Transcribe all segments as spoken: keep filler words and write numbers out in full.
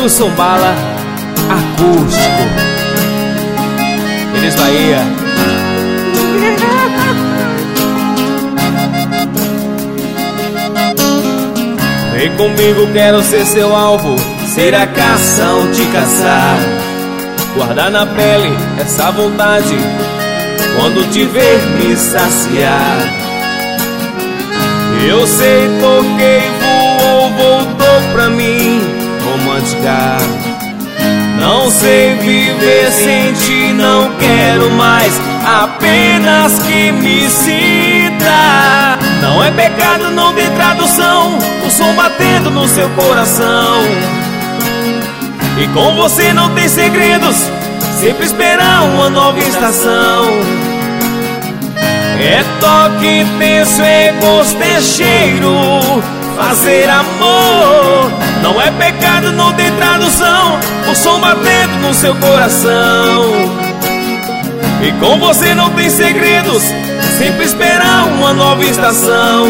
Gilson Bala, acústico. Eles Bahia. Vem comigo, quero ser seu alvo, ser a caça onde caçar, guardar na pele essa vontade, quando te ver me saciar. Eu sei, toquei, voou, voltou pra mim, romântica. Não sei viver sem ti, não quero mais, apenas que me sinta. Não é pecado, não tem tradução, o som batendo no seu coração. E com você não tem segredos, sempre esperar uma nova estação. É toque intenso, é gosto, é cheiro, fazer amor. Não é pecado, não tem tradução, o som batendo no seu coração. E com você não tem segredos, sempre esperar uma nova estação.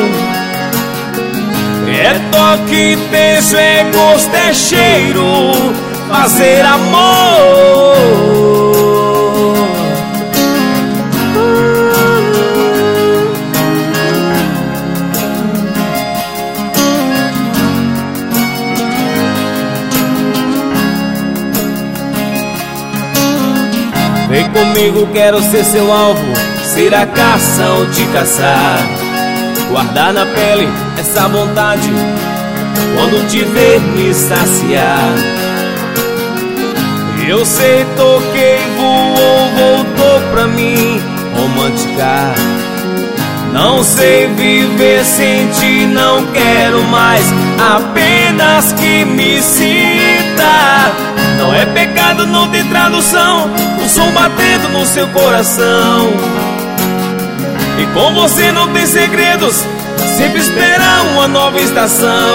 É toque intenso, é gosto, é cheiro, fazer amor. Vem comigo, quero ser seu alvo, ser a caça onde caçar, guardar na pele essa vontade, quando te ver me saciar. Eu sei, toquei, voou, voltou pra mim, romântica. Não sei viver sem ti, não quero mais, apenas que me sinta. Não é pecado, não tem tradução, o som batendo no seu coração. E com você não tem segredos, sempre esperar uma nova estação.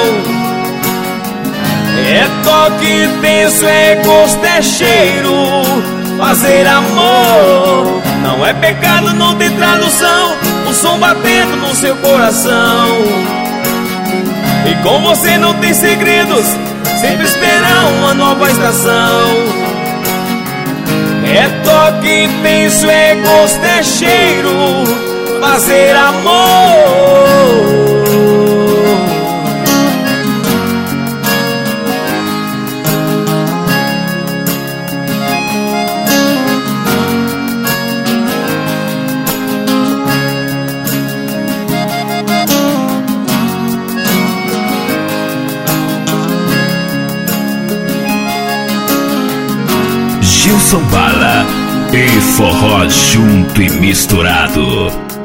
É toque intenso, é gosto, é cheiro, fazer amor. Não é pecado, não tem tradução, o som batendo no seu coração. E com você não tem segredos, sempre esperar uma nova estação. É toque intenso, é gosto, é cheiro, fazer amor. Gilson Bala e forró junto e misturado.